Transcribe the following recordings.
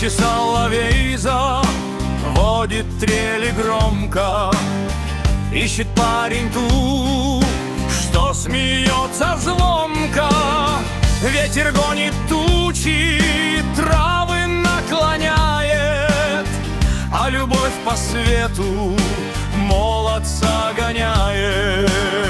Ночи соловей заводит трели громко, ищет парень ту, что смеется звонко. Ветер гонит тучи, травы наклоняет, а любовь по свету молодца гоняет.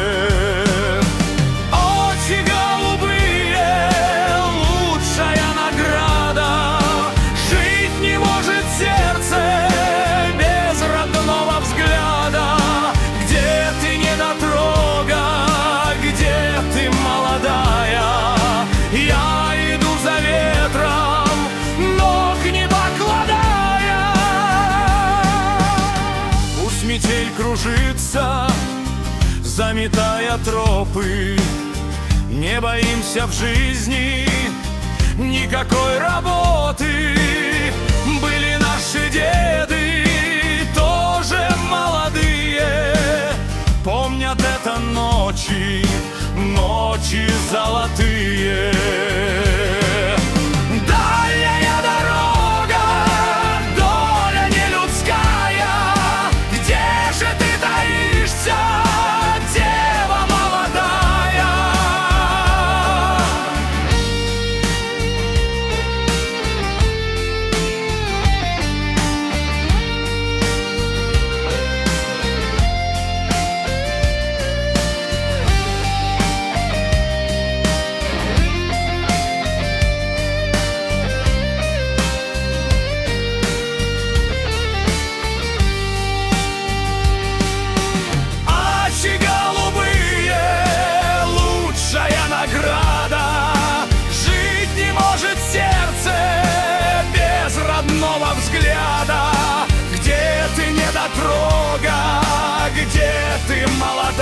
Очи голубые, лучшая награда, жить не может сердце без родного взгляда. Где ты, недотрога, где ты, молодая? Я иду за ветром, ног не покладая. Пусть метель кружится, заметая тропы, не боимся в жизни никакой работы. Были наши деды, тоже молодые, помнят это ночи, ночи золотые. Дальняя дорога, доля нелюдская, где же ты таишься, дева молодая? Взгляда, где ты, недотрога, где ты, молодая?